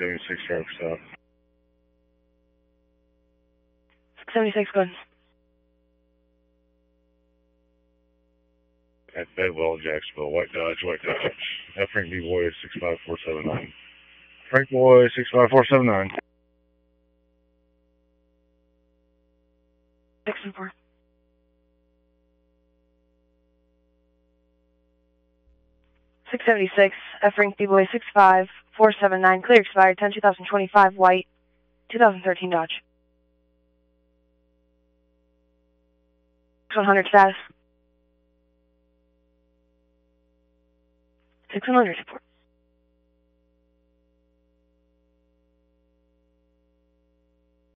676 traffic stop. 676, go ahead. At Bedwell, Jacksonville, White Dodge. Frank B. Boy 65479. Frank Boy 65479. 614. $676, Frank B. Boy 65479, clear expired 10/2025, white, 2013 Dodge. 600 status. 600 support.